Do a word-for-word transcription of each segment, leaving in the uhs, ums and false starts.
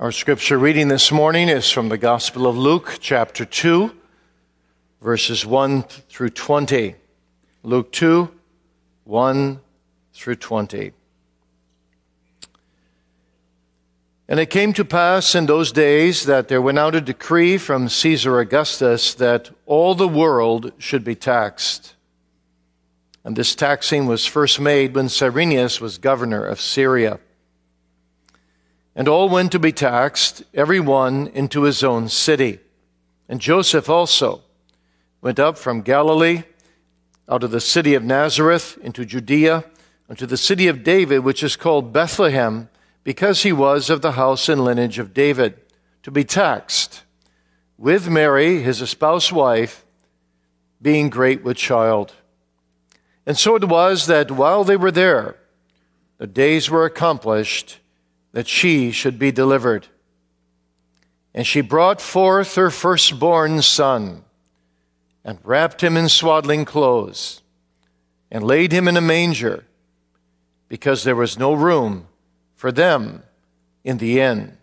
Our scripture reading this morning is from the Gospel of Luke, chapter two, verses one through twenty. Luke two, one through twenty. And it came to pass in those days that there went out a decree from Caesar Augustus that all the world should be taxed. And this taxing was first made when Cyrenius was governor of Syria. And all went to be taxed, every one into his own city. And Joseph also went up from Galilee, out of the city of Nazareth, into Judea, unto the city of David, which is called Bethlehem, because he was of the house and lineage of David, to be taxed, with Mary, his espoused wife, being great with child. And so it was that while they were there, the days were accomplished that she should be delivered. And she brought forth her firstborn son, and wrapped him in swaddling clothes, and laid him in a manger, because there was no room for them in the inn.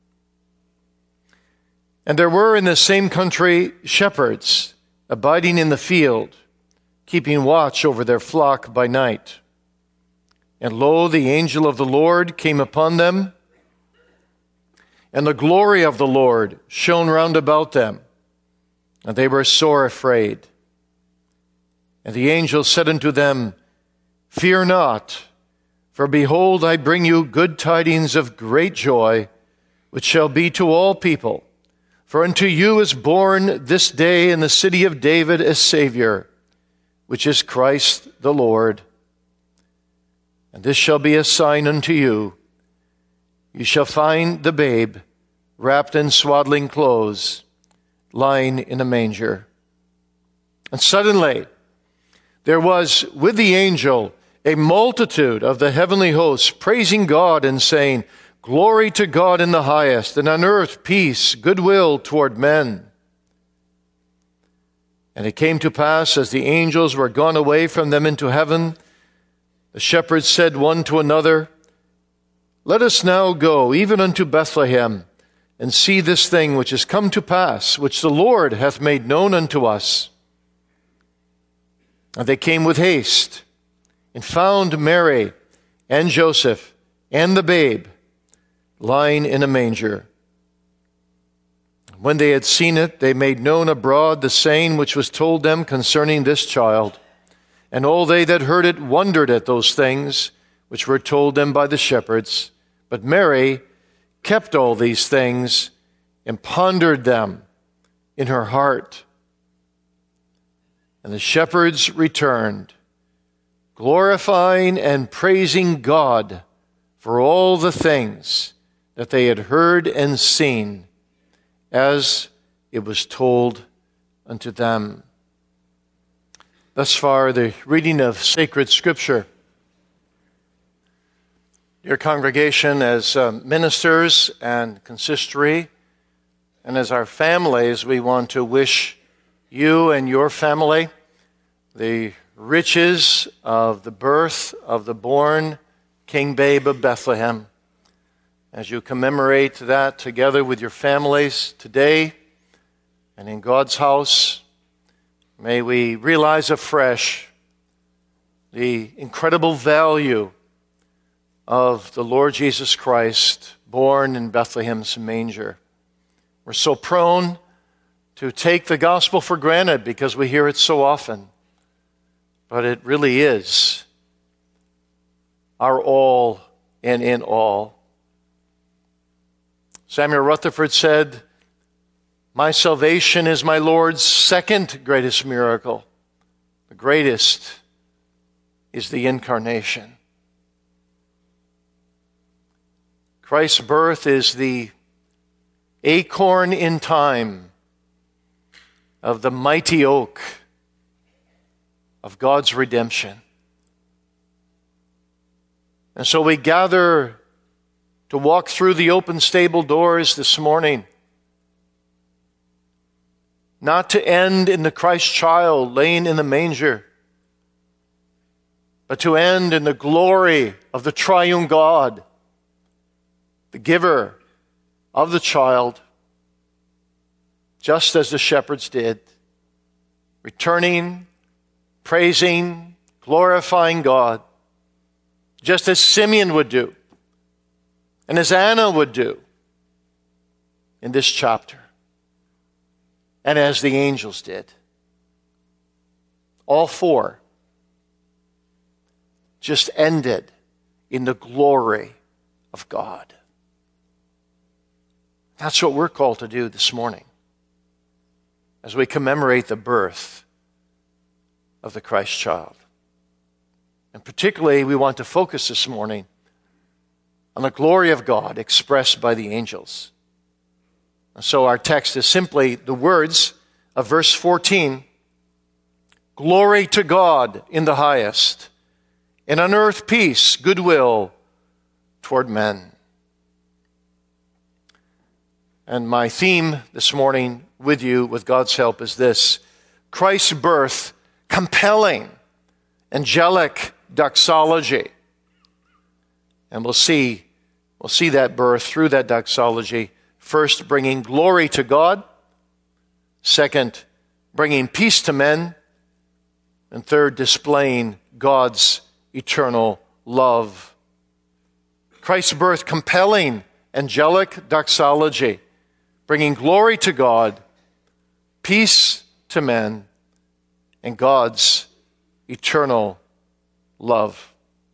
And there were in the same country shepherds abiding in the field, keeping watch over their flock by night. And lo, the angel of the Lord came upon them, and the glory of the Lord shone round about them, and they were sore afraid. And the angel said unto them, Fear not, for behold, I bring you good tidings of great joy, which shall be to all people. For unto you is born this day in the city of David a Savior, which is Christ the Lord. And this shall be a sign unto you. You shall find the babe wrapped in swaddling clothes, lying in a manger. And suddenly there was with the angel a multitude of the heavenly hosts, praising God and saying, Glory to God in the highest, and on earth peace, goodwill toward men. And it came to pass, as the angels were gone away from them into heaven, the shepherds said one to another, Let us now go even unto Bethlehem, and see this thing which is come to pass, which the Lord hath made known unto us. And they came with haste, and found Mary and Joseph and the babe lying in a manger. When they had seen it, they made known abroad the saying which was told them concerning this child. And all they that heard it wondered at those things which were told them by the shepherds. But Mary kept all these things and pondered them in her heart. And the shepherds returned, glorifying and praising God for all the things that they had heard and seen, as it was told unto them. Thus far, the reading of sacred Scripture. Dear congregation, as uh, ministers and consistory, and as our families, we want to wish you and your family the riches of the birth of the born King Babe of Bethlehem. As you commemorate that together with your families today and in God's house, may we realize afresh the incredible value of the Lord Jesus Christ, born in Bethlehem's manger. We're so prone to take the gospel for granted because we hear it so often, but it really is our all and in all. Samuel Rutherford said, My salvation is my Lord's second greatest miracle. The greatest is the incarnation. Christ's birth is the acorn in time of the mighty oak of God's redemption. And so we gather to walk through the open stable doors this morning, not to end in the Christ child laying in the manger, but to end in the glory of the triune God, the giver of the child, just as the shepherds did, returning, praising, glorifying God, just as Simeon would do, and as Anna would do in this chapter, and as the angels did. All four just ended in the glory of God. That's what we're called to do this morning as we commemorate the birth of the Christ child. And particularly, we want to focus this morning on the glory of God expressed by the angels. And so our text is simply the words of verse fourteen, "Glory to God in the highest, and on earth peace, goodwill toward men." And my theme this morning with you, with God's help, is this: Christ's birth, compelling, angelic doxology. And we'll see, we'll see that birth through that doxology. First, bringing glory to God. Second, bringing peace to men. And third, displaying God's eternal love. Christ's birth, compelling, angelic doxology, bringing glory to God, peace to men, and God's eternal love.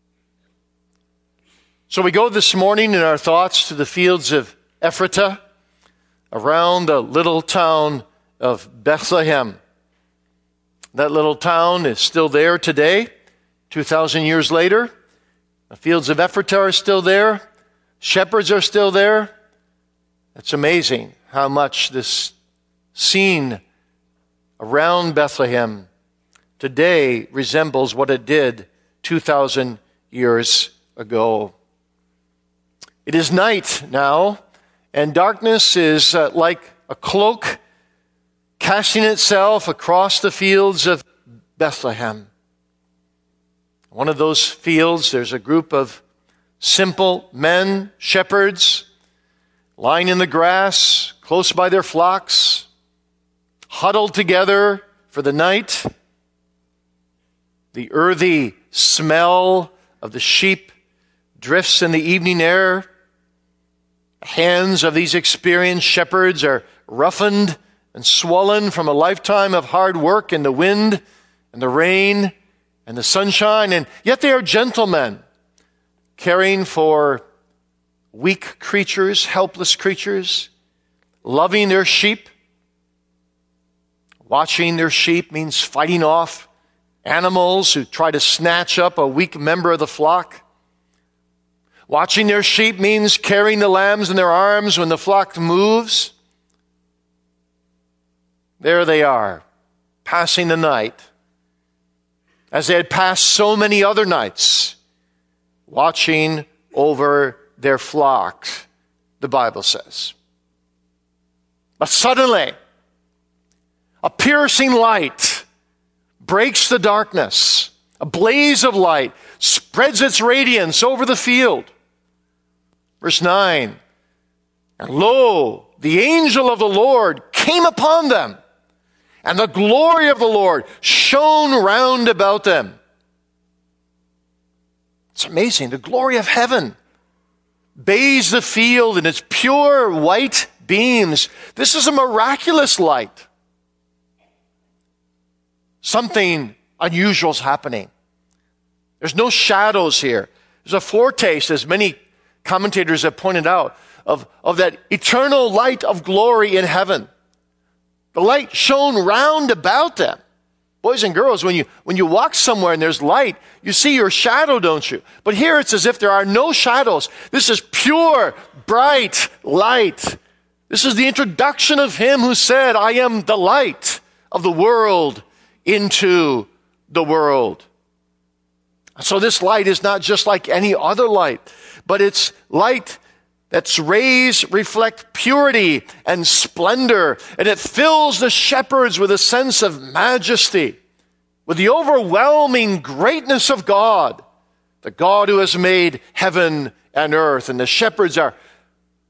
So we go this morning in our thoughts to the fields of Ephratah, around the little town of Bethlehem. That little town is still there today, two thousand years later. The fields of Ephratah are still there. Shepherds are still there. It's amazing how much this scene around Bethlehem today resembles what it did two thousand years ago. It is night now, and darkness is uh, like a cloak casting itself across the fields of Bethlehem. One of those fields, there's a group of simple men, shepherds, lying in the grass, close by their flocks, huddled together for the night. The earthy smell of the sheep drifts in the evening air. The hands of these experienced shepherds are roughened and swollen from a lifetime of hard work in the wind and the rain and the sunshine, and yet they are gentlemen, caring for weak creatures, helpless creatures, loving their sheep. Watching their sheep means fighting off animals who try to snatch up a weak member of the flock. Watching their sheep means carrying the lambs in their arms when the flock moves. There they are, passing the night, as they had passed so many other nights, watching over their flock, the Bible says. But suddenly, a piercing light breaks the darkness. A blaze of light spreads its radiance over the field. Verse nine, and lo, the angel of the Lord came upon them, and the glory of the Lord shone round about them. It's amazing. The glory of heaven bathes the field in its pure white beams. This is a miraculous light. Something unusual is happening. There's no shadows here. There's a foretaste, as many commentators have pointed out, of, of that eternal light of glory in heaven. The light shone round about them. Boys and girls, when you, when you walk somewhere and there's light, you see your shadow, don't you? But here it's as if there are no shadows. This is pure, bright light. This is the introduction of him who said, I am the light of the world into the world. So this light is not just like any other light, but it's light that's rays reflect purity and splendor, and it fills the shepherds with a sense of majesty, with the overwhelming greatness of God, the God who has made heaven and earth. And the shepherds are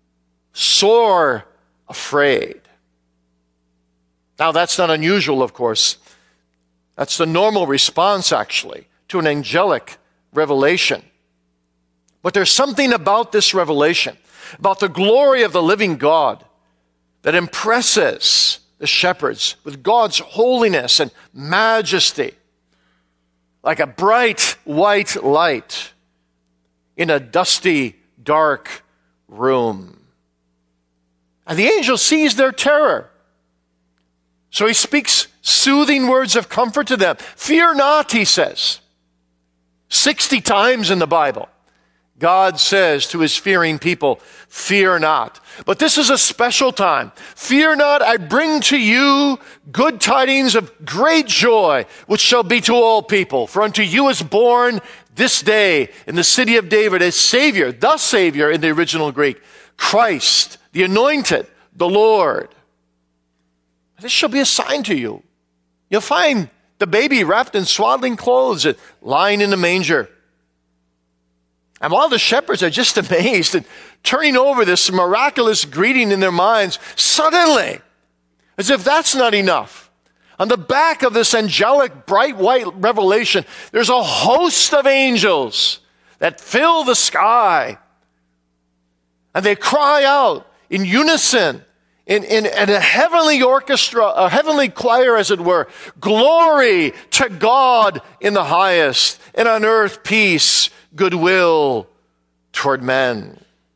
sore afraid. Now, that's not unusual, of course. That's the normal response, actually, to an angelic revelation. But there's something about this revelation, about the glory of the living God, that impresses the shepherds with God's holiness and majesty, like a bright white light in a dusty, dark room. And the angel sees their terror. So he speaks soothing words of comfort to them. Fear not, he says. Sixty times in the Bible, God says to his fearing people, fear not. But this is a special time. Fear not, I bring to you good tidings of great joy, which shall be to all people. For unto you is born this day in the city of David a Savior, the Savior in the original Greek, Christ, the anointed, the Lord. This shall be a sign to you. You'll find the baby wrapped in swaddling clothes and lying in a manger. And all the shepherds are just amazed and turning over this miraculous greeting in their minds. Suddenly, as if that's not enough, on the back of this angelic bright white revelation, there's a host of angels that fill the sky. And they cry out in unison, In, in, in a heavenly orchestra, a heavenly choir, as it were, glory to God in the highest, and on earth peace, goodwill toward men.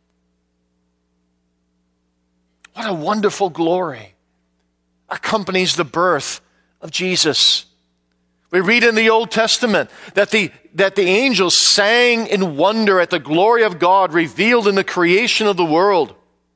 What a wonderful glory accompanies the birth of Jesus. We read in the Old Testament that the, that the angels sang in wonder at the glory of God revealed in the creation of the world.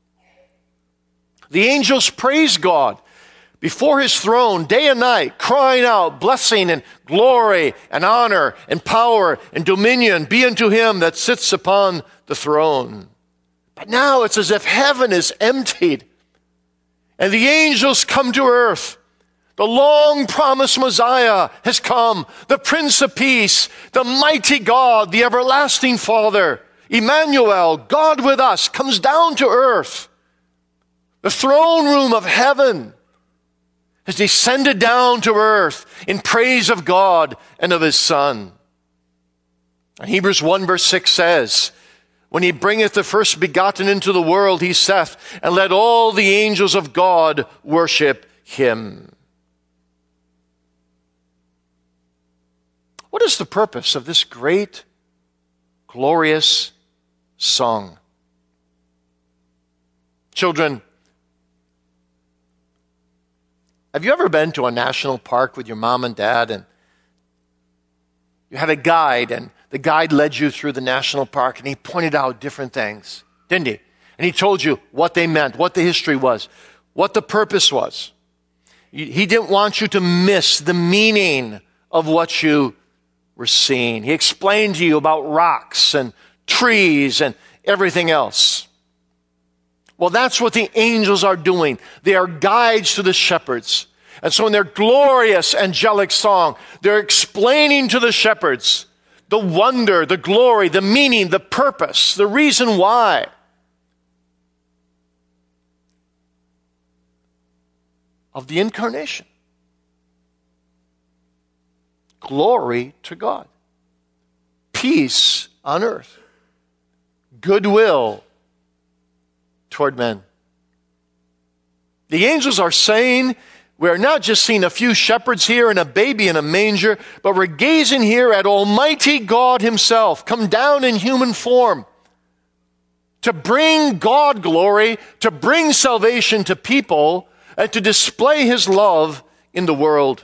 The angels praise God before his throne day and night, crying out, blessing and glory and honor and power and dominion be unto him that sits upon the throne. But now it's as if heaven is emptied and the angels come to earth. The long-promised Messiah has come, the Prince of Peace, the mighty God, the everlasting Father, Emmanuel, God with us, comes down to earth. The throne room of heaven has descended down to earth in praise of God and of his Son. And Hebrews one verse six says, when he bringeth the first begotten into the world, he saith, and let all the angels of God worship him. What is the purpose of this great, glorious song? Children, have you ever been to a national park with your mom and dad and you had a guide and the guide led you through the national park and he pointed out different things, didn't he? And he told you what they meant, what the history was, what the purpose was. He didn't want you to miss the meaning of what you were seeing. He explained to you about rocks and trees and everything else. Well, that's what the angels are doing. They are guides to the shepherds. And so in their glorious angelic song, they're explaining to the shepherds the wonder, the glory, the meaning, the purpose, the reason why. Of the incarnation. Glory to God. Peace on earth. Goodwill toward men. The angels are saying, we're not just seeing a few shepherds here and a baby in a manger, but we're gazing here at Almighty God himself, come down in human form to bring God glory, to bring salvation to people, and to display his love in the world.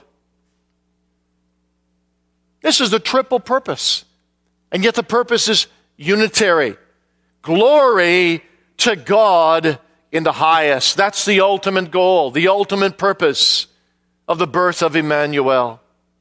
This is the triple purpose. And yet the purpose is unitary. Glory to God in the highest. That's the ultimate goal, the ultimate purpose of the birth of Emmanuel.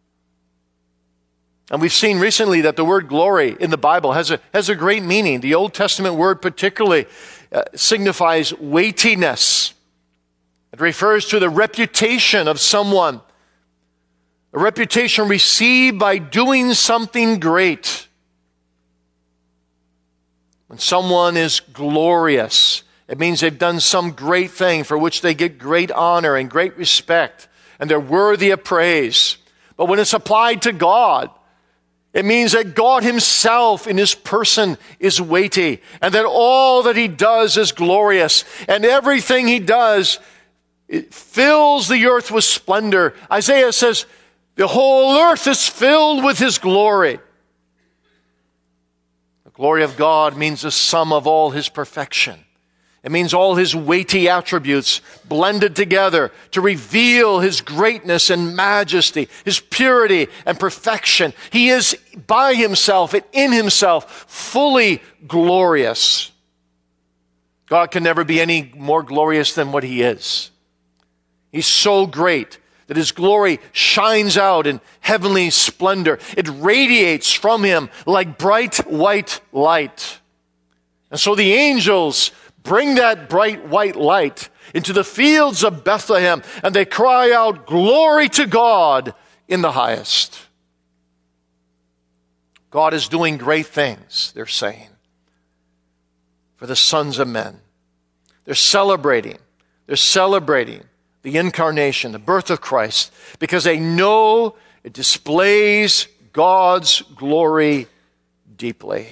And we've seen recently that the word glory in the Bible has a, has a great meaning. The Old Testament word particularly uh, signifies weightiness. It refers to the reputation of someone, a reputation received by doing something great. When someone is glorious It means they've done some great thing for which they get great honor and great respect, and they're worthy of praise. But when it's applied to God, it means that God himself in his person is weighty, and that all that he does is glorious, and everything he does, it fills the earth with splendor. Isaiah says, the whole earth is filled with his glory. The glory of God means the sum of all his perfection. It means all his weighty attributes blended together to reveal his greatness and majesty, his purity and perfection. He is by himself and in himself fully glorious. God can never be any more glorious than what he is. He's so great that his glory shines out in heavenly splendor. It radiates from him like bright white light. And so the angels bring that bright white light into the fields of Bethlehem, and they cry out, "Glory to God in the highest." God is doing great things, they're saying, for the sons of men. They're celebrating. They're celebrating the incarnation, the birth of Christ, because they know it displays God's glory deeply.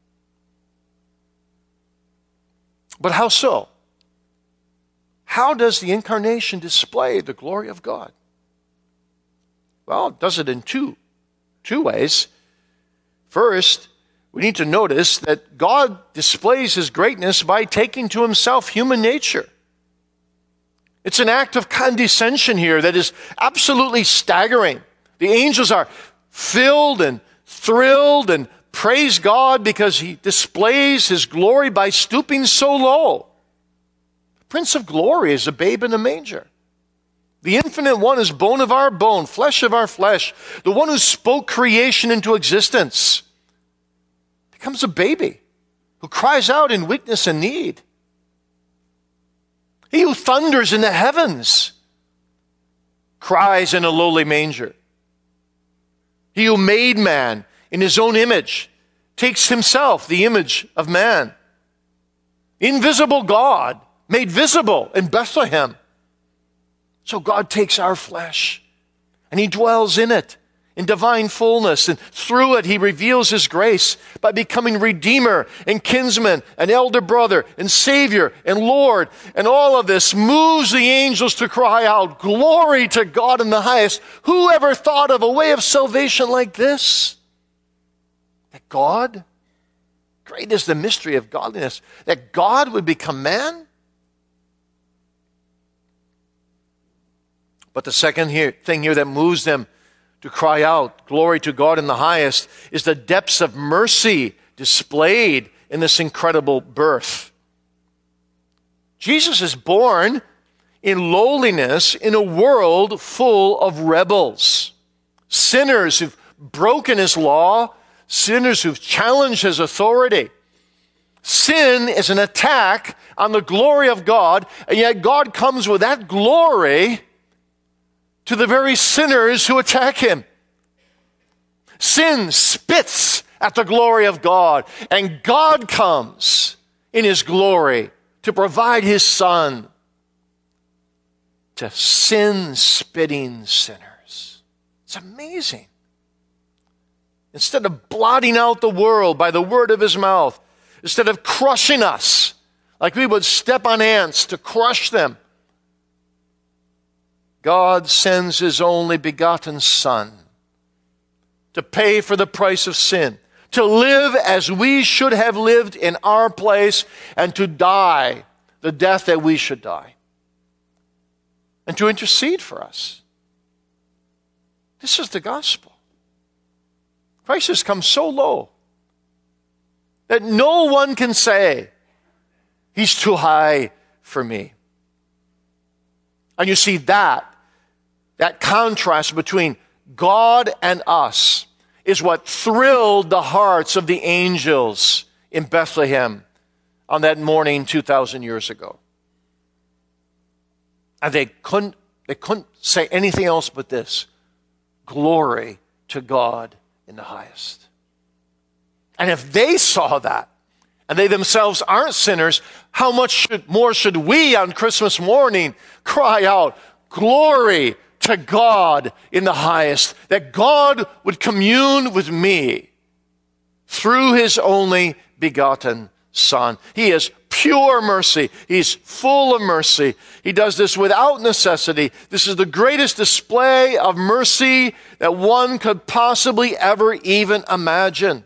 But how so? How does the incarnation display the glory of God? Well, it does it in two, two ways. First, we need to notice that God displays his greatness by taking to himself human nature. It's an act of condescension here that is absolutely staggering. The angels are filled and thrilled and praise God because he displays his glory by stooping so low. The Prince of Glory is a babe in a manger. The Infinite One is bone of our bone, flesh of our flesh. The one who spoke creation into existence becomes a baby who cries out in weakness and need. He who thunders in the heavens cries in a lowly manger. He who made man in his own image takes himself the image of man. Invisible God made visible in Bethlehem. So God takes our flesh and he dwells in it in divine fullness, and through it he reveals his grace by becoming Redeemer and kinsman and elder brother and Savior and Lord. And all of this moves the angels to cry out, "Glory to God in the highest." Who ever thought of a way of salvation like this? That God, great is the mystery of godliness, that God would become man? But the second here, thing here that moves them to cry out, "Glory to God in the highest," is the depths of mercy displayed in this incredible birth. Jesus is born in lowliness in a world full of rebels, sinners who've broken his law, sinners who've challenged his authority. Sin is an attack on the glory of God, and yet God comes with that glory to the very sinners who attack him. Sin spits at the glory of God, and God comes in his glory to provide his Son to sin-spitting sinners. It's amazing. Instead of blotting out the world by the word of his mouth, instead of crushing us like we would step on ants to crush them, God sends his only begotten Son to pay for the price of sin, to live as we should have lived in our place, and to die the death that we should die, and to intercede for us. This is the gospel. Christ has come so low that no one can say, "He's too high for me." And you see that, that contrast between God and us is what thrilled the hearts of the angels in Bethlehem on that morning two thousand years ago. And they couldn't, they couldn't say anything else but this: "Glory to God in the highest." And if they saw that, and they themselves aren't sinners, how much should, more should we on Christmas morning cry out, glory to God in the highest, that God would commune with me through his only begotten Son. He is pure mercy. He's full of mercy. He does this without necessity. This is the greatest display of mercy that one could possibly ever even imagine.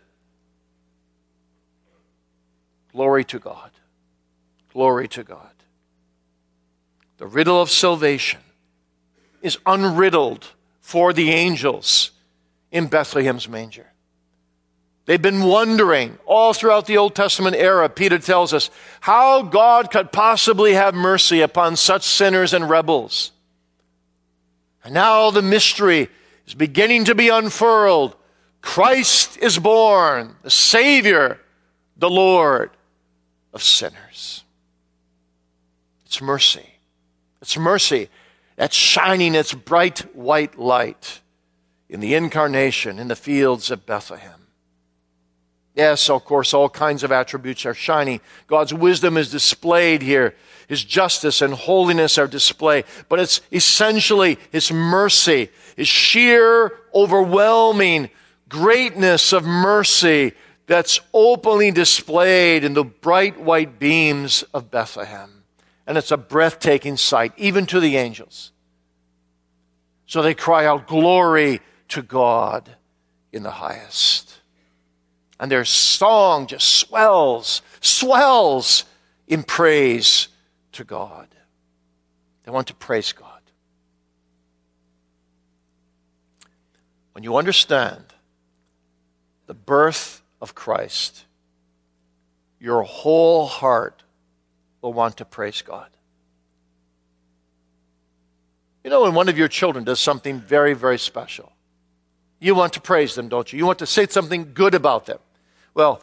Glory to God. Glory to God. The riddle of salvation is unriddled for the angels in Bethlehem's manger. They've been wondering all throughout the Old Testament era, Peter tells us, how God could possibly have mercy upon such sinners and rebels. And now the mystery is beginning to be unfurled. Christ is born, the Savior, the Lord of sinners. It's mercy. It's mercy that's shining its bright white light in the incarnation in the fields of Bethlehem. Yes, of course, all kinds of attributes are shining. God's wisdom is displayed here. His justice and holiness are displayed. But it's essentially His mercy, His sheer, overwhelming greatness of mercy that's openly displayed in the bright white beams of Bethlehem. And it's a breathtaking sight, even to the angels. So they cry out, glory to God in the highest. And their song just swells, swells in praise to God. They want to praise God. When you understand the birth of Christ, your whole heart will want to praise God. You know, when one of your children does something very, very special, you want to praise them, don't you? You want to say something good about them. Well,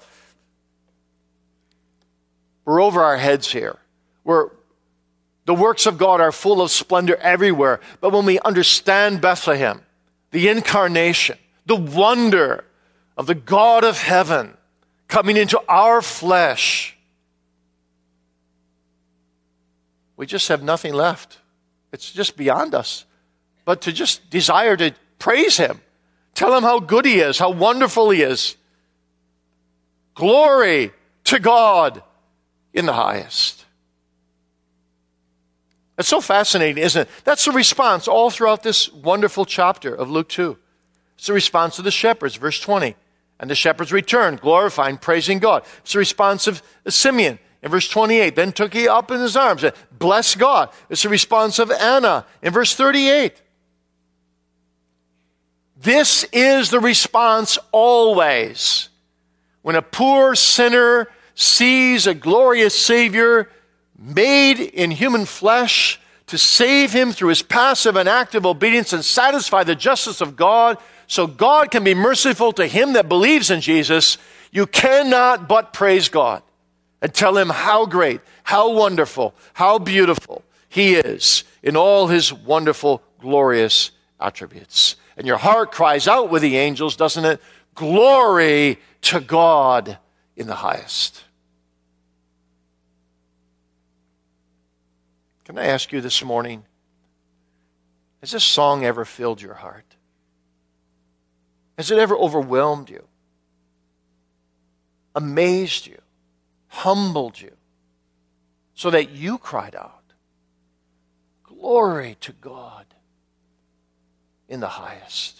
we're over our heads here. We're, the works of God are full of splendor everywhere. But when we understand Bethlehem, the incarnation, the wonder of the God of heaven coming into our flesh, we just have nothing left. It's just beyond us. But to just desire to praise Him, tell Him how good He is, how wonderful He is. Glory to God in the highest. It's so fascinating, isn't it? That's the response all throughout this wonderful chapter of Luke two. It's the response of the shepherds, verse twenty. And the shepherds returned, glorifying, praising God. It's the response of Simeon in verse twenty-eight. Then took he up in his arms, bless God. It's the response of Anna in verse thirty-eight. This is the response always. When a poor sinner sees a glorious Savior made in human flesh to save him through his passive and active obedience and satisfy the justice of God, so God can be merciful to him that believes in Jesus, you cannot but praise God and tell Him how great, how wonderful, how beautiful He is in all His wonderful, glorious attributes. And your heart cries out with the angels, doesn't it? Glory to God in the highest. Can I ask you this morning, has this song ever filled your heart? Has it ever overwhelmed you? Amazed you? Humbled you? So that you cried out, glory to God in the highest.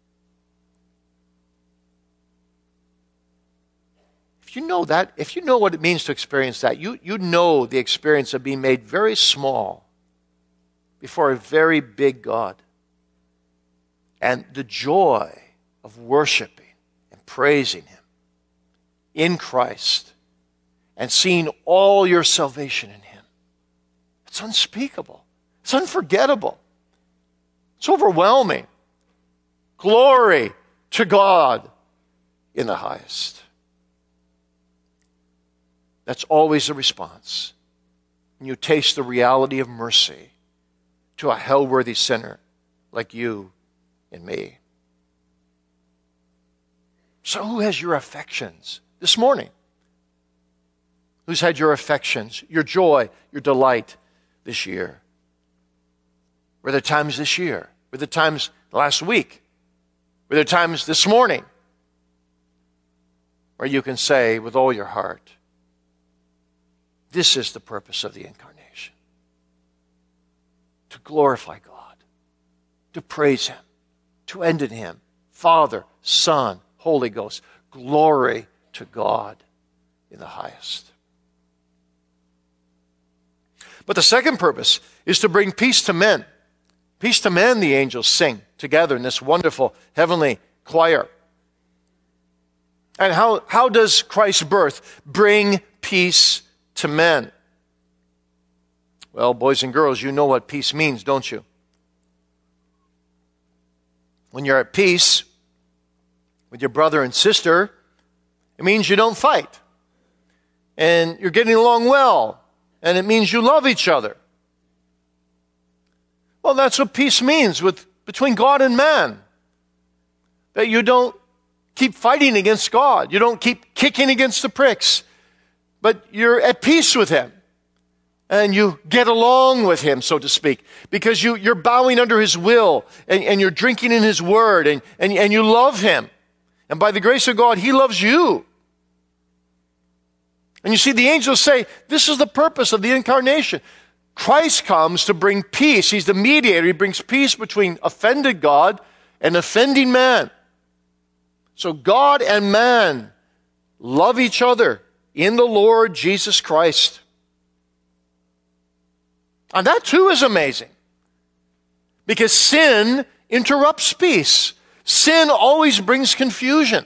If you know that, if you know what it means to experience that, you, you know the experience of being made very small before a very big God. And the joy of worshiping and praising Him in Christ and seeing all your salvation in Him. It's unspeakable. It's unforgettable. It's overwhelming. Glory to God in the highest. That's always the response. When you taste the reality of mercy to a hell-worthy sinner like you and me. So who has your affections this morning? Who's had your affections, your joy, your delight this year? Were there times this year? Were there times last week? Were there times this morning where you can say with all your heart, this is the purpose of the incarnation? To glorify God, to praise Him, to end in Him. Father, Son, Holy Ghost. Glory to God in the highest. But the second purpose is to bring peace to men. Peace to men, the angels sing together in this wonderful heavenly choir. And how, how does Christ's birth bring peace to men? Well, boys and girls, you know what peace means, don't you? When you're at peace with your brother and sister, it means you don't fight. And you're getting along well. And it means you love each other. Well, that's what peace means with between God and man. That you don't keep fighting against God. You don't keep kicking against the pricks. But you're at peace with Him. And you get along with Him, so to speak. Because you, you're bowing under His will. And, and you're drinking in His word. And, and, and you love Him. And by the grace of God, He loves you. And you see, the angels say, this is the purpose of the incarnation. Christ comes to bring peace. He's the mediator. He brings peace between offended God and offending man. So God and man love each other in the Lord Jesus Christ. And that too is amazing. Because sin interrupts peace. Sin always brings confusion.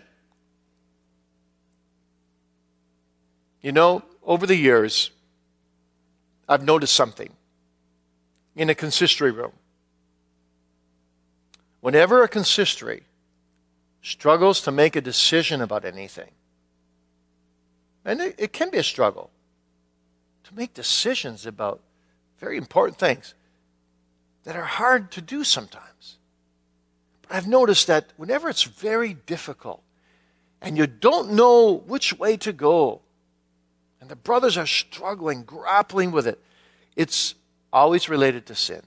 You know, over the years, I've noticed something in a consistory room. Whenever a consistory struggles to make a decision about anything, and it, it can be a struggle to make decisions about very important things that are hard to do sometimes. But I've noticed that whenever it's very difficult and you don't know which way to go, and the brothers are struggling, grappling with it, it's always related to sin.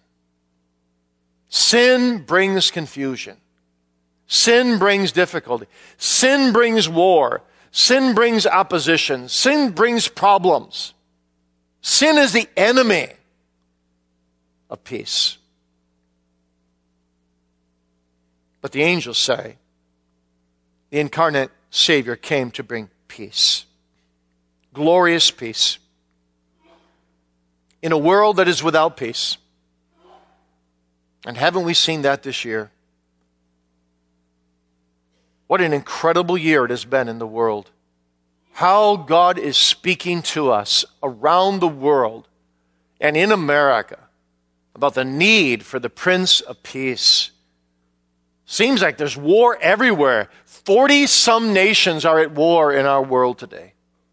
Sin brings confusion. Sin brings difficulty. Sin brings war. Sin brings opposition. Sin brings problems. Sin is the enemy of peace. But the angels say the incarnate Savior came to bring peace. Glorious peace. In a world that is without peace. And haven't we seen that this year? What an incredible year it has been in the world. How God is speaking to us around the world and in America about the need for the Prince of Peace. Seems like there's war everywhere. Forty-some nations are at war in our world today.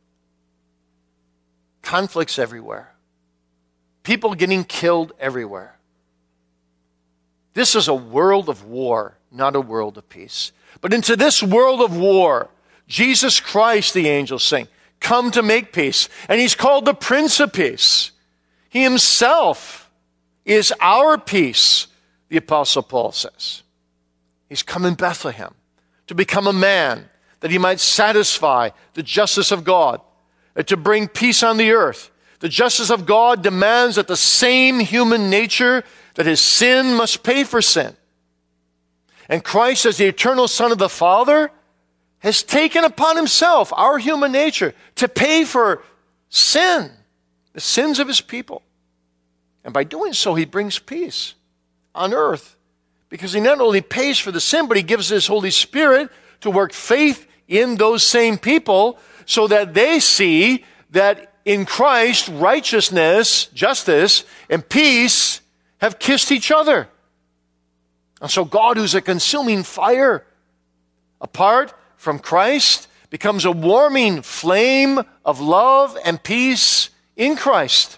Conflicts everywhere. People getting killed everywhere. This is a world of war, not a world of peace. But into this world of war, Jesus Christ, the angels sing, come to make peace. And He's called the Prince of Peace. He Himself is our peace, the Apostle Paul says. He's come in Bethlehem to become a man that He might satisfy the justice of God, and to bring peace on the earth. The justice of God demands that the same human nature that His sin must pay for sin. And Christ, as the eternal Son of the Father, has taken upon Himself our human nature to pay for sin, the sins of His people. And by doing so, He brings peace on earth. Because He not only pays for the sin, but He gives His Holy Spirit to work faith in those same people so that they see that in Christ, righteousness, justice, and peace have kissed each other. And so God, who's a consuming fire, apart from Christ, becomes a warming flame of love and peace in Christ.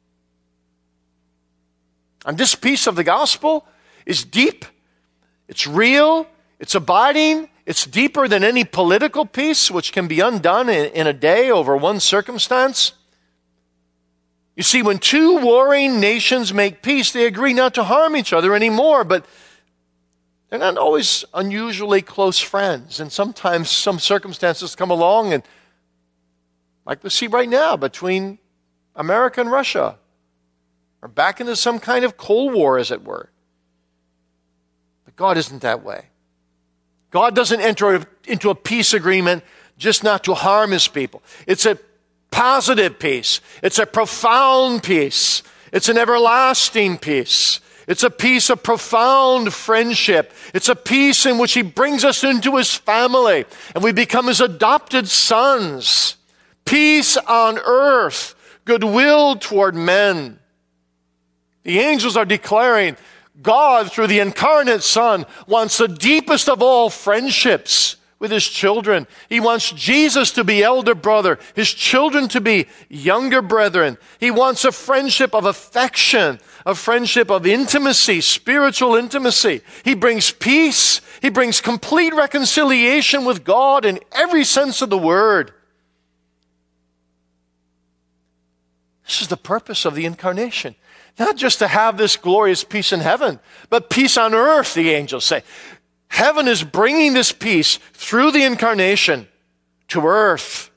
And this peace of the gospel is deep, it's real, it's abiding, It's deeper than any political peace, which can be undone in, in a day over one circumstance. You see, when two warring nations make peace, they agree not to harm each other anymore, but they're not always unusually close friends. And sometimes some circumstances come along, and like we see right now between America and Russia, or back into some kind of Cold War, as it were. But God isn't that way. God doesn't enter into a peace agreement just not to harm his people. It's a positive peace. It's a profound peace. It's an everlasting peace. It's a peace of profound friendship. It's a peace in which he brings us into his family, and we become his adopted sons. Peace on earth, goodwill toward men. The angels are declaring God, through the incarnate Son, wants the deepest of all friendships with his children. He wants Jesus to be elder brother, his children to be younger brethren. He wants a friendship of affection, a friendship of intimacy, spiritual intimacy. He brings peace. He brings complete reconciliation with God in every sense of the word. This is the purpose of the incarnation. Not just to have this glorious peace in heaven, but peace on earth, the angels say. Heaven is bringing this peace through the incarnation to earth.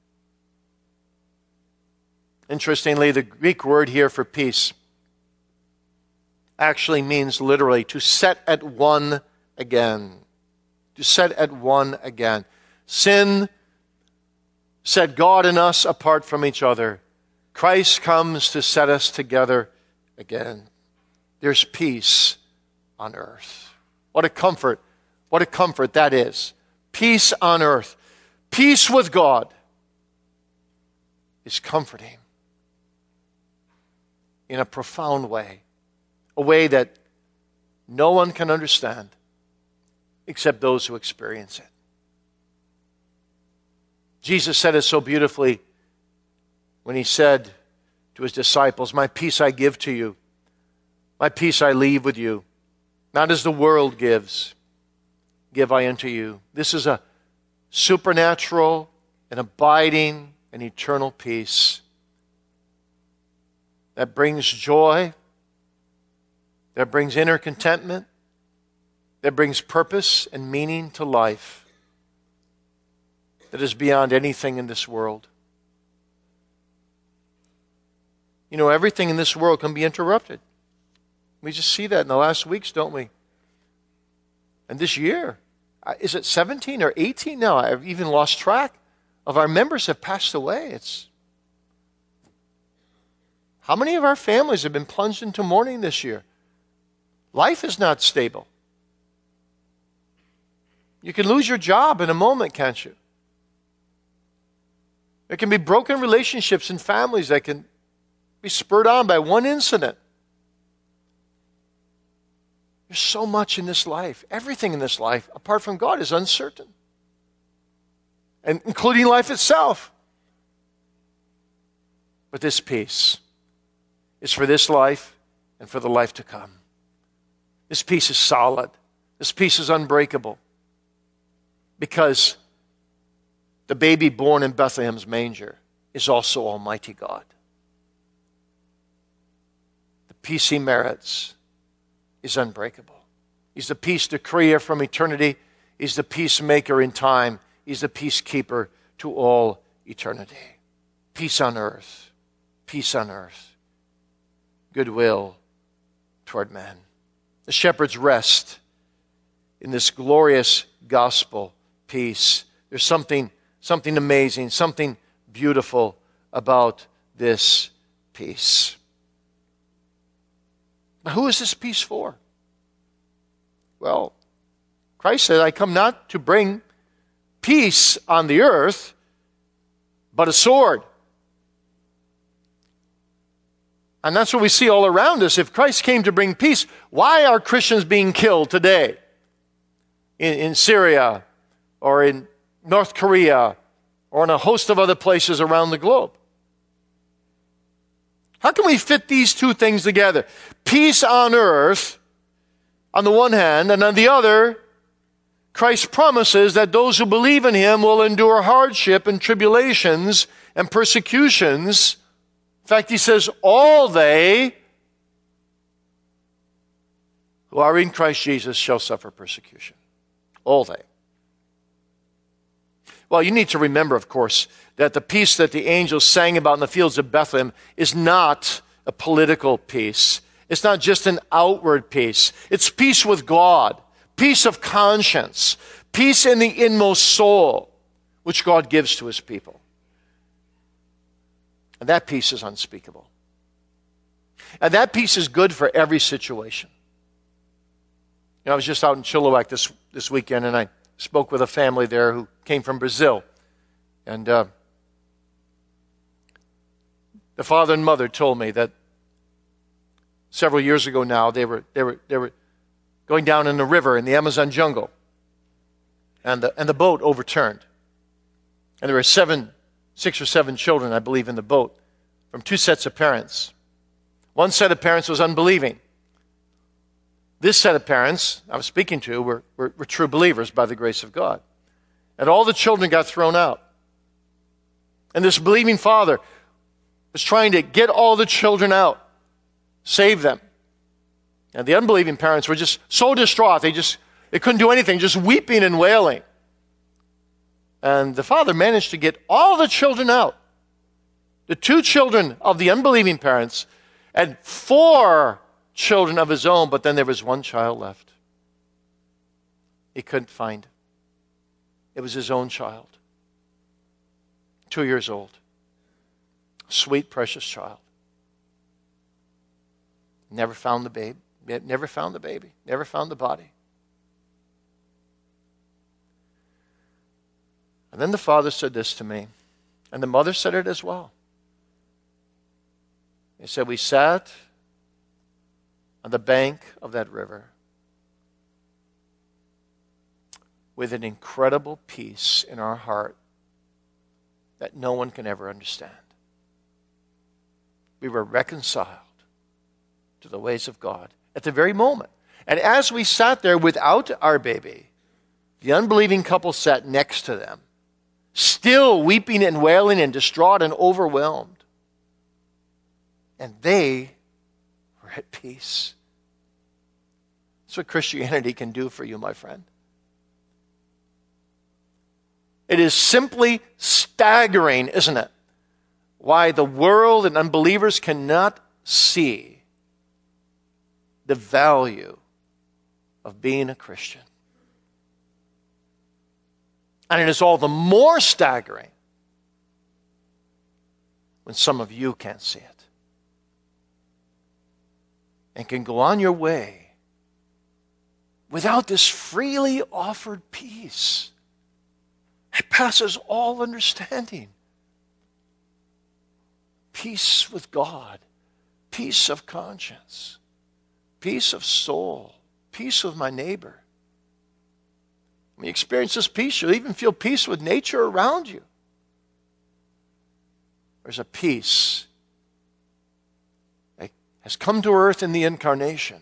Interestingly, the Greek word here for peace actually means literally to set at one again. To set at one again. Sin set God and us apart from each other. Christ comes to set us together again. There's peace on earth. What a comfort. What a comfort that is. Peace on earth. Peace with God is comforting in a profound way. A way that no one can understand except those who experience it. Jesus said it so beautifully when he said to his disciples, "My peace I give to you. My peace I leave with you. Not as the world gives, give I unto you." This is a supernatural and abiding and eternal peace that brings joy, that brings inner contentment, that brings purpose and meaning to life, that is beyond anything in this world. You know, everything in this world can be interrupted. We just see that in the last weeks, don't we? And this year, is it seventeen or eighteen now? I've even lost track of our members have passed away. It's how many of our families have been plunged into mourning this year? Life is not stable. You can lose your job in a moment, can't you? There can be broken relationships in families that can be spurred on by one incident. There's so much in this life. Everything in this life, apart from God, is uncertain. And including life itself. But this peace is for this life and for the life to come. This peace is solid. This peace is unbreakable. Because the baby born in Bethlehem's manger is also Almighty God. The peace he merits is unbreakable. He's the peace decreer from eternity. He's the peacemaker in time. He's the peacekeeper to all eternity. Peace on earth. Peace on earth. Goodwill toward men. The shepherds rest in this glorious gospel peace. There's something, something amazing, something beautiful about this peace. But who is this peace for? Well, Christ said, "I come not to bring peace on the earth, but a sword." And that's what we see all around us. If Christ came to bring peace, why are Christians being killed today? In, in Syria, or in North Korea, or in a host of other places around the globe. How can we fit these two things together? Peace on earth, on the one hand, and on the other, Christ promises that those who believe in him will endure hardship and tribulations and persecutions. In fact, he says, all they who are in Christ Jesus shall suffer persecution. All they. Well, you need to remember, of course, that the peace that the angels sang about in the fields of Bethlehem is not a political peace. It's not just an outward peace. It's peace with God, peace of conscience, peace in the inmost soul, which God gives to his people. And that peace is unspeakable. And that peace is good for every situation. You know, I was just out in Chilliwack this, this weekend, and I spoke with a family there who came from Brazil. And uh, the father and mother told me that several years ago now, they were they were they were going down in the river in the Amazon jungle, and the and the boat overturned. And there were seven, six or seven children, I believe, in the boat, from two sets of parents. One set of parents was unbelieving. This set of parents I was speaking to were, were, were true believers by the grace of God. And all the children got thrown out. And this believing father was trying to get all the children out, save them. And the unbelieving parents were just so distraught, they just they couldn't do anything, just weeping and wailing. And the father managed to get all the children out. The two children of the unbelieving parents and four children of his own, but then there was one child left. He couldn't find it. It was his own child. Two years old. Sweet, precious child. Never found the baby. Never found the baby. Never found the body. And then the father said this to me. And the mother said it as well. He said, we sat on the bank of that river with an incredible peace in our heart that no one can ever understand. We were reconciled to the ways of God at the very moment. And as we sat there without our baby, the unbelieving couple sat next to them, still weeping and wailing and distraught and overwhelmed. And they were at peace. That's what Christianity can do for you, my friend. It is simply staggering, isn't it? Why the world and unbelievers cannot see the value of being a Christian. And it is all the more staggering when some of you can't see it and can go on your way without this freely offered peace. It passes all understanding. Peace with God, peace of conscience, peace of soul, peace with my neighbor. When you experience this peace, you'll even feel peace with nature around you. There's a peace that has come to earth in the incarnation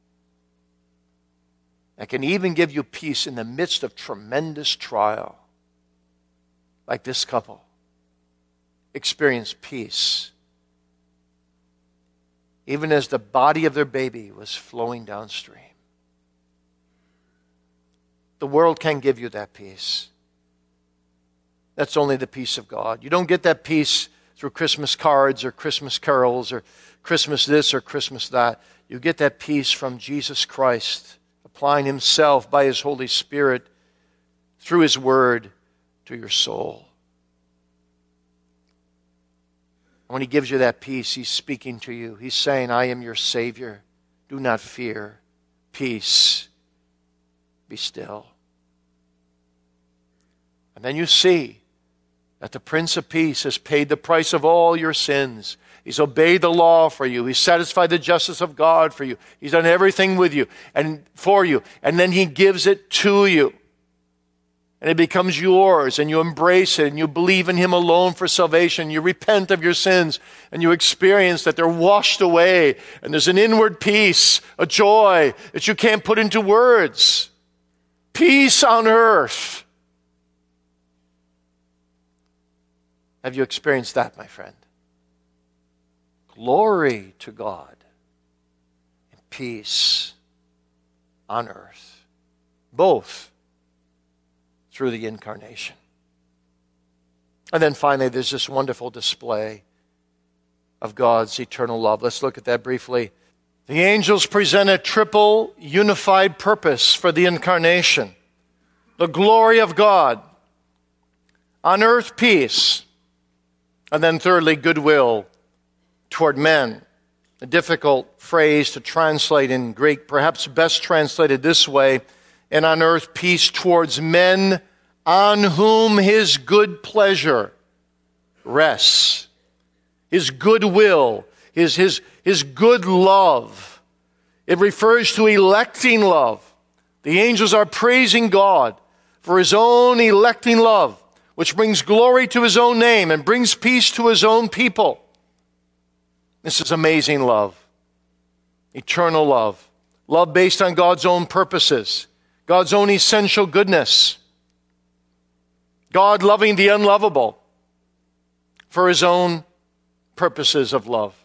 that can even give you peace in the midst of tremendous trial. Like this couple experienced peace even as the body of their baby was flowing downstream. The world can't give you that peace. That's only the peace of God. You don't get that peace through Christmas cards or Christmas carols or Christmas this or Christmas that. You get that peace from Jesus Christ, applying himself by his Holy Spirit through his word to your soul. When he gives you that peace, he's speaking to you. He's saying, I am your Savior. Do not fear. Peace. Be still. And then you see that the Prince of Peace has paid the price of all your sins. He's obeyed the law for you. He's satisfied the justice of God for you. He's done everything with you and for you. And then he gives it to you. And it becomes yours, and you embrace it, and you believe in him alone for salvation. You repent of your sins, and you experience that they're washed away. And there's an inward peace, a joy that you can't put into words. peace on earth. Have you experienced that, my friend? Glory to God and peace on earth. Both through the incarnation. And then finally, there's this wonderful display of God's eternal love. Let's look at that briefly. The angels present a triple unified purpose for the incarnation. The glory of God. On earth, peace. And then thirdly, goodwill toward men. A difficult phrase to translate in Greek, perhaps best translated this way, and on earth peace towards men on whom his good pleasure rests. His goodwill, his, his, his good love. It refers to electing love. The angels are praising God for his own electing love, which brings glory to his own name and brings peace to his own people. This is amazing love. Eternal love. Love based on God's own purposes. God's own essential goodness. God loving the unlovable for his own purposes of love.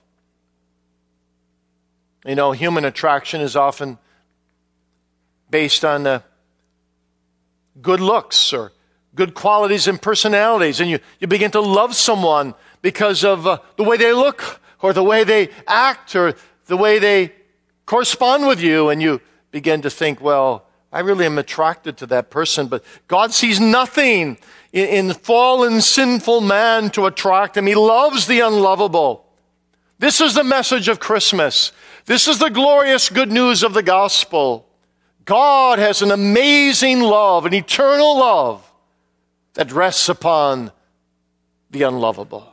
You know, human attraction is often based on uh, good looks or good qualities and personalities. And you, you begin to love someone because of uh, the way they look or the way they act or the way they correspond with you. And you begin to think, well, I really am attracted to that person. But God sees nothing in, in fallen, sinful man to attract him. He loves the unlovable. This is the message of Christmas. This is the glorious good news of the gospel. God has an amazing love, an eternal love that rests upon the unlovable.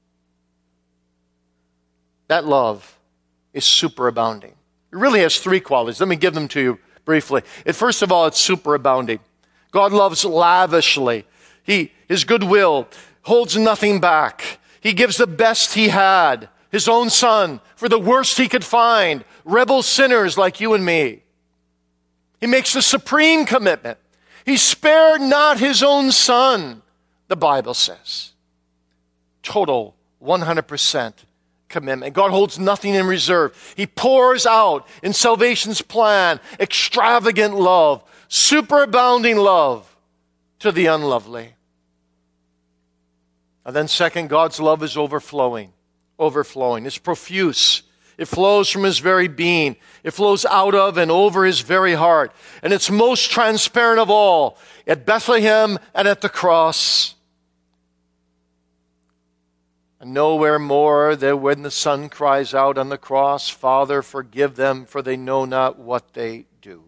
That love is superabounding. It really has three qualities. Let me give them to you briefly. It, first of all, it's superabounding. God loves lavishly. He, his goodwill holds nothing back. He gives the best he had, his own son, for the worst he could find, rebel sinners like you and me. He makes the supreme commitment. He spared not his own son, the Bible says. Total one hundred percent commitment. God holds nothing in reserve. He pours out in salvation's plan extravagant love, superabounding love to the unlovely. And then second, God's love is overflowing. Overflowing. It's profuse. It flows from his very being. It flows out of and over his very heart. And it's most transparent of all at Bethlehem and at the cross. And nowhere more than when the Son cries out on the cross, Father, forgive them, for they know not what they do.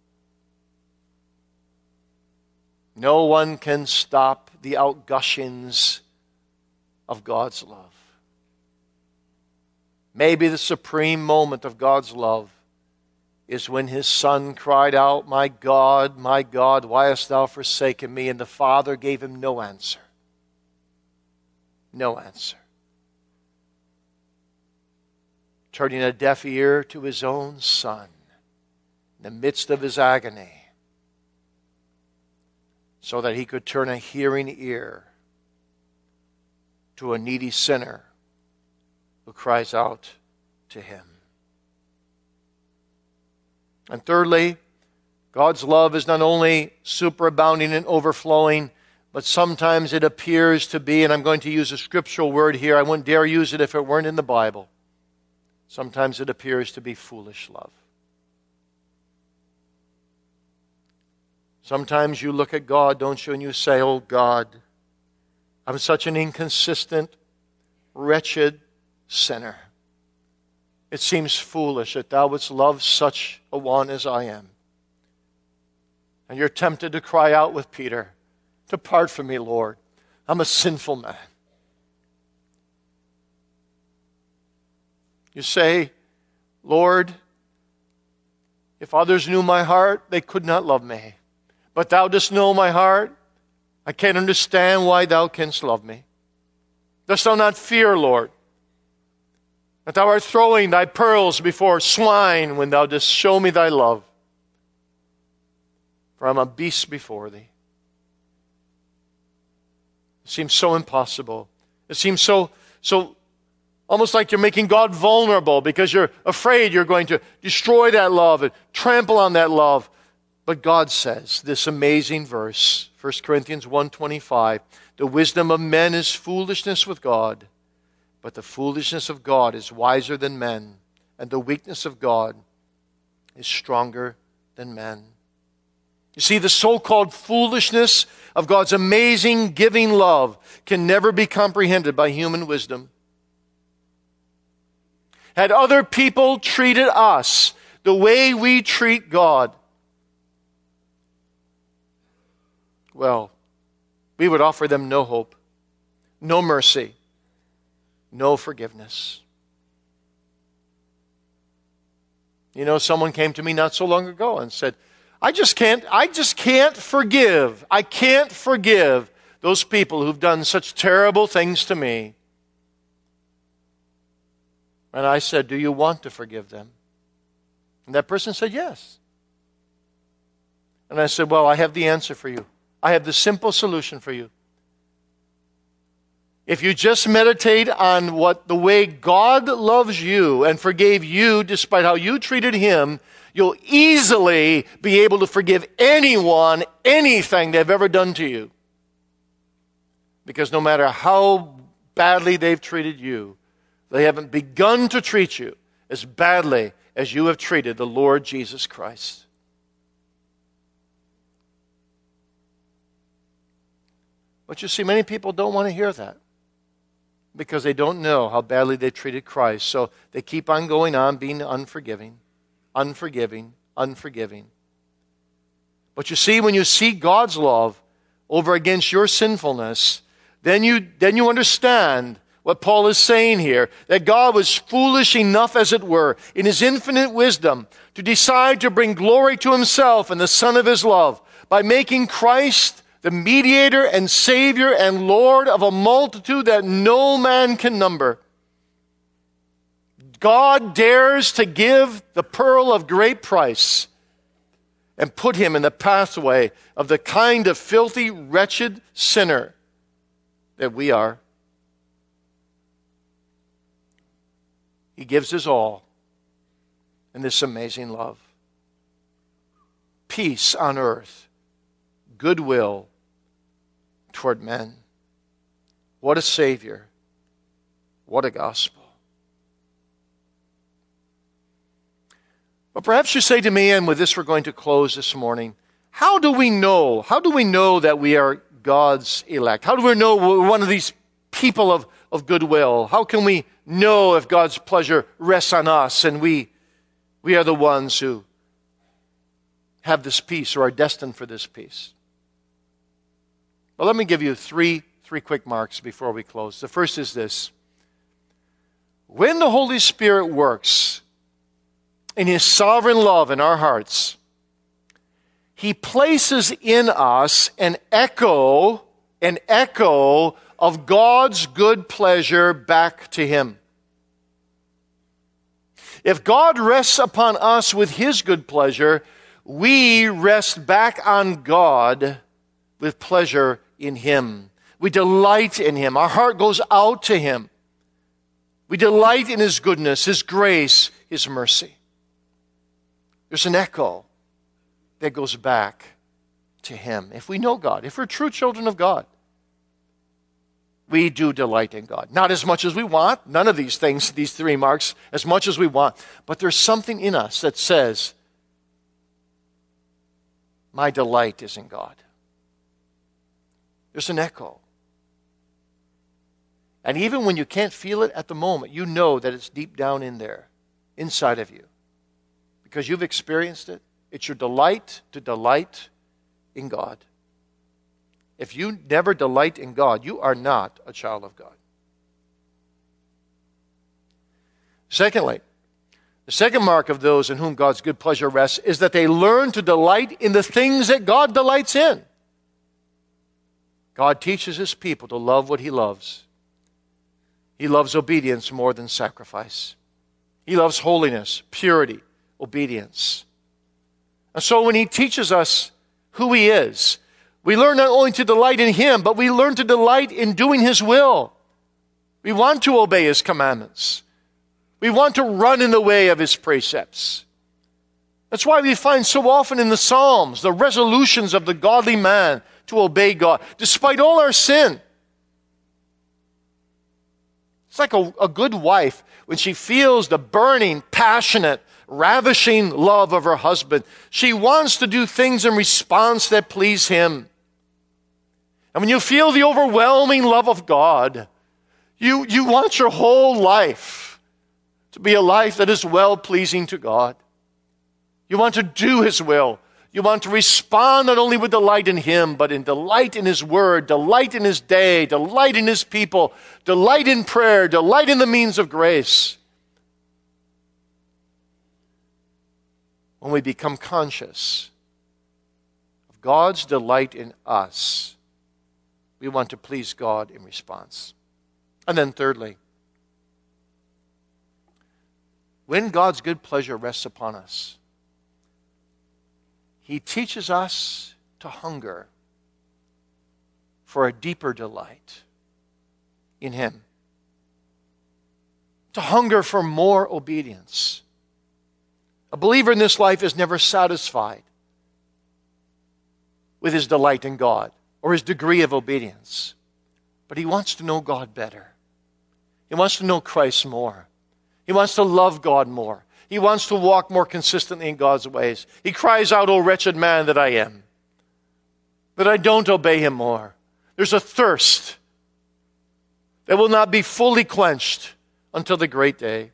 No one can stop the outgushings of God's love. Maybe the supreme moment of God's love is when his Son cried out, My God, my God, why hast thou forsaken me? And the Father gave him no answer. No answer. Turning a deaf ear to his own Son in the midst of his agony so that he could turn a hearing ear to a needy sinner who cries out to him. And thirdly, God's love is not only superabounding and overflowing, but sometimes it appears to be, and I'm going to use a scriptural word here, I wouldn't dare use it if it weren't in the Bible. Sometimes it appears to be foolish love. Sometimes you look at God, don't you, and you say, Oh God, I'm such an inconsistent, wretched sinner. It seems foolish that thou wouldst love such a one as I am. And you're tempted to cry out with Peter, Depart from me, Lord. I'm a sinful man. You say, Lord, if others knew my heart, they could not love me. But thou dost know my heart. I can't understand why thou canst love me. Dost thou not fear, Lord, that thou art throwing thy pearls before swine when thou dost show me thy love? for I'm a beast before thee. It seems so impossible. It seems so, so almost like you're making God vulnerable because you're afraid you're going to destroy that love and trample on that love. But God says, this amazing verse, First Corinthians one twenty-five, the wisdom of men is foolishness with God, but the foolishness of God is wiser than men, and the weakness of God is stronger than men. You see, the so-called foolishness of God's amazing giving love can never be comprehended by human wisdom. Had other people treated us the way we treat God, well, we would offer them no hope, no mercy, no forgiveness. You know, someone came to me not so long ago and said, I just can't, I just can't forgive. I can't forgive those people who've done such terrible things to me. And I said, do you want to forgive them? And that person said, yes. And I said, well, I have the answer for you. I have the simple solution for you. If you just meditate on what the way God loves you and forgave you despite how you treated Him, you'll easily be able to forgive anyone, anything they've ever done to you. Because no matter how badly they've treated you, they haven't begun to treat you as badly as you have treated the Lord Jesus Christ. But you see, many people don't want to hear that because they don't know how badly they treated Christ. So they keep on going on being unforgiving, unforgiving, unforgiving. But you see, when you see God's love over against your sinfulness, then you, then you understand what Paul is saying here, that God was foolish enough, as it were, in His infinite wisdom, to decide to bring glory to Himself and the Son of His love by making Christ the mediator and Savior and Lord of a multitude that no man can number. God dares to give the pearl of great price and put Him in the pathway of the kind of filthy, wretched sinner that we are. He gives His all in this amazing love. Peace on earth, goodwill toward men. What a Savior. What a gospel. But perhaps you say to me, and with this we're going to close this morning, how do we know? How do we know that we are God's elect? How do we know we're one of these people of, of goodwill? How can we know if God's pleasure rests on us and we, we are the ones who have this peace or are destined for this peace? Well, let me give you three, three quick marks before we close. The first is this. When the Holy Spirit works in His sovereign love in our hearts, He places in us an echo, an echo of God's good pleasure back to Him. If God rests upon us with His good pleasure, we rest back on God with pleasure in Him. We delight in Him. Our heart goes out to Him. We delight in His goodness, His grace, His mercy. There's an echo that goes back to Him. If we know God, if we're true children of God, we do delight in God. Not as much as we want. None of these things, these three marks, as much as we want. But there's something in us that says, my delight is in God. There's an echo. And even when you can't feel it at the moment, you know that it's deep down in there, inside of you. Because you've experienced it. It's your delight to delight in God. If you never delight in God, you are not a child of God. Secondly, the second mark of those in whom God's good pleasure rests is that they learn to delight in the things that God delights in. God teaches His people to love what He loves. He loves obedience more than sacrifice. He loves holiness, purity, obedience. And so when He teaches us who He is. We learn not only to delight in Him, but we learn to delight in doing His will. We want to obey His commandments. We want to run in the way of His precepts. That's why we find so often in the Psalms the resolutions of the godly man to obey God, despite all our sin. It's like a, a good wife when she feels the burning, passionate, ravishing love of her husband. She wants to do things in response that please him. And when you feel the overwhelming love of God, you, you want your whole life to be a life that is well-pleasing to God. You want to do His will. You want to respond not only with delight in Him, but in delight in His Word, delight in His day, delight in His people, delight in prayer, delight in the means of grace. When we become conscious of God's delight in us, we want to please God in response. And then thirdly, when God's good pleasure rests upon us, He teaches us to hunger for a deeper delight in Him. To hunger for more obedience. A believer in this life is never satisfied with his delight in God or his degree of obedience. But he wants to know God better. He wants to know Christ more. He wants to love God more. He wants to walk more consistently in God's ways. He cries out, "O wretched man that I am, that I don't obey Him more." There's a thirst that will not be fully quenched until the great day.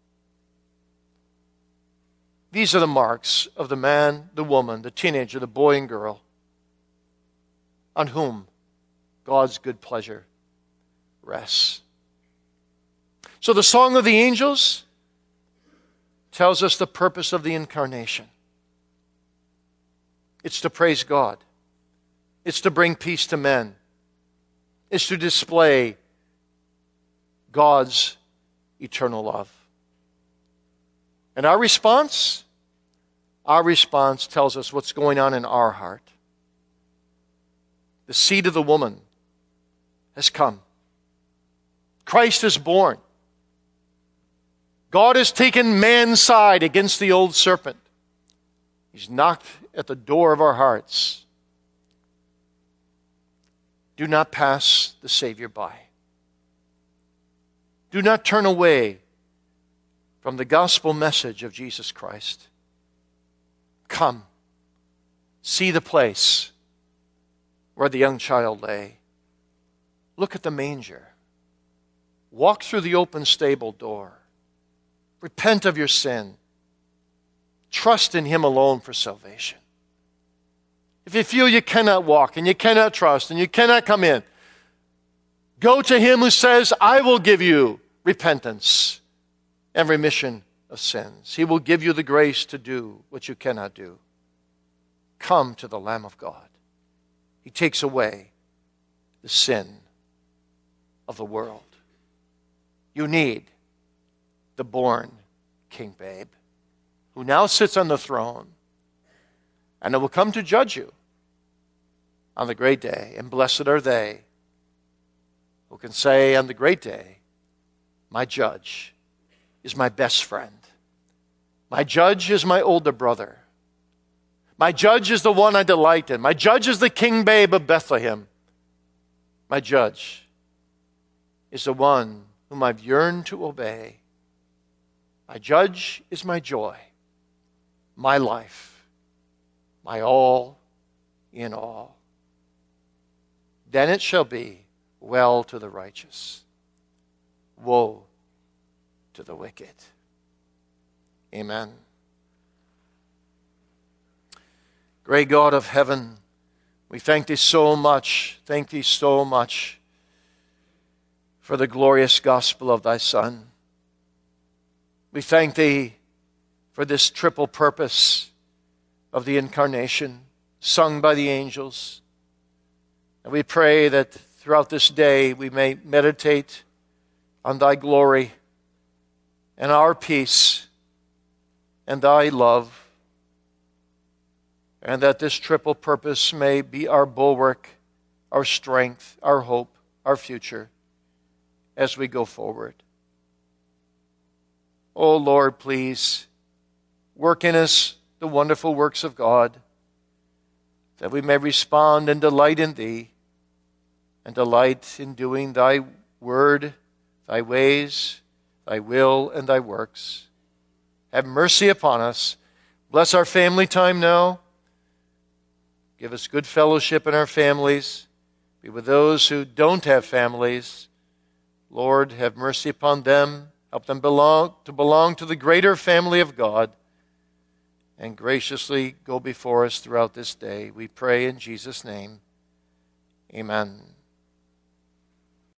These are the marks of the man, the woman, the teenager, the boy and girl on whom God's good pleasure rests. So the song of the angels tells us the purpose of the incarnation. It's to praise God. It's to bring peace to men. It's to display God's eternal love. And our response? Our response tells us what's going on in our heart. The seed of the woman has come. Christ is born. God has taken man's side against the old serpent. He's knocked at the door of our hearts. Do not pass the Savior by. Do not turn away from the gospel message of Jesus Christ. Come, see the place where the young child lay. Look at the manger. Walk through the open stable door. Repent of your sin. Trust in Him alone for salvation. If you feel you cannot walk and you cannot trust and you cannot come in, go to Him who says, "I will give you repentance and remission of sins." He will give you the grace to do what you cannot do. Come to the Lamb of God. He takes away the sin of the world. You need the born King Babe, who now sits on the throne, and it will come to judge you on the great day. And blessed are they who can say on the great day, "My judge is my best friend. My judge is my older brother. My judge is the one I delight in. My judge is the King Babe of Bethlehem. My judge is the one whom I've yearned to obey. My judge is my joy, my life, my all in all. Then it shall be well to the righteous. Woe to the wicked." Amen. Great God of heaven, we thank Thee so much, thank Thee so much for the glorious gospel of Thy Son. We thank Thee for this triple purpose of the incarnation, sung by the angels. And we pray that throughout this day we may meditate on Thy glory and our peace and Thy love. and that this triple purpose may be our bulwark, our strength, our hope, our future as we go forward. Oh Lord, please work in us the wonderful works of God, that we may respond and delight in Thee, and delight in doing Thy word, Thy ways, Thy will, and Thy works. Have mercy upon us. Bless our family time now. Give us good fellowship in our families. Be with those who don't have families. Lord, have mercy upon them. Help them belong to belong to the greater family of God. And graciously go before us throughout this day. We pray in Jesus' name. Amen.